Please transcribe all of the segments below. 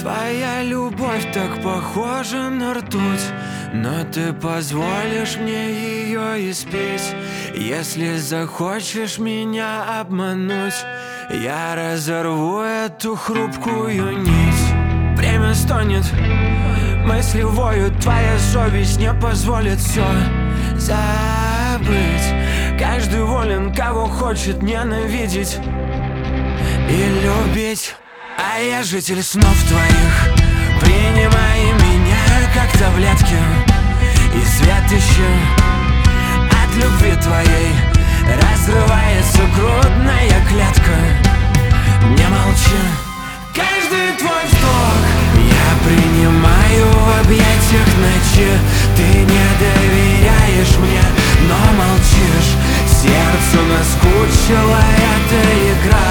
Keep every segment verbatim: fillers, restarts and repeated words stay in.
Твоя любовь так похожа на ртуть, но ты позволишь мне ее испить. Если захочешь меня обмануть, я разорву эту хрупкую нить. Время стонет, мысли воют, твоя совесть не позволит все забыть. Каждый волен, кого хочет ненавидеть и любить. А я житель снов твоих, принимай меня как таблетки, и свет ищу от любви твоей. Разрывается грудная клетка, не молчи, каждый твой вздох я принимаю в объятиях ночи. Ты не доверяешь мне, но молчишь. Сердцу наскучила эта игра,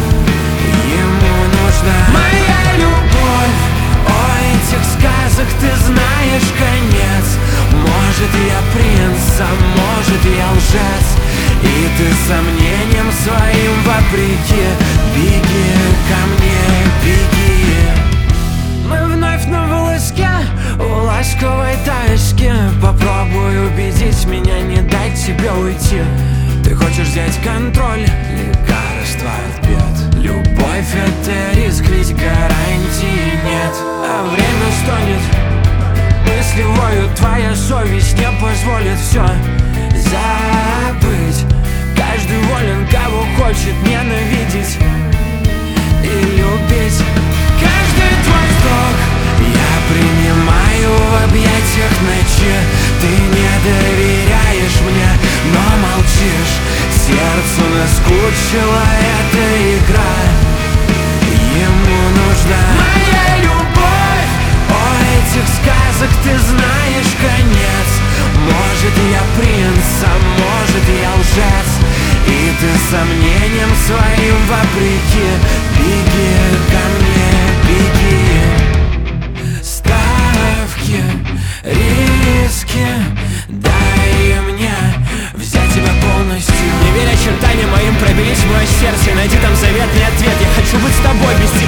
ему нужна моя любовь. О этих сказок ты знаешь конец. Может я принц, а может я лжец, и ты сомнением своим вопреки. Беги ко мне, беги. Мы вновь на волоске у ласковой тайски. Попробуй убедить меня, не дать тебе уйти. Ты хочешь взять контроль, лекарство от бед. Любовь — это риск, ведь гарантии нет. А время стонет, мысли воют, твоя совесть не позволит все забыть. Каждый волен, кого хочет ненавидеть и любить. Каждый твой вздох я принимаю в объятиях ночи. Ты не доверяешь мне, но молчишь. Сердцу наскучила эта игра, ему нужна моя любовь. О этих сказок ты знаешь конец. Может я принц, а может я лжец, и ты сомнением своим вопреки. Беги ко мне, беги. Ставки, риски, дай мне взять тебя полностью. Не веря очертаниям моим, проберись в мое сердце, найди там заветный ответ. Я хочу быть с тобой без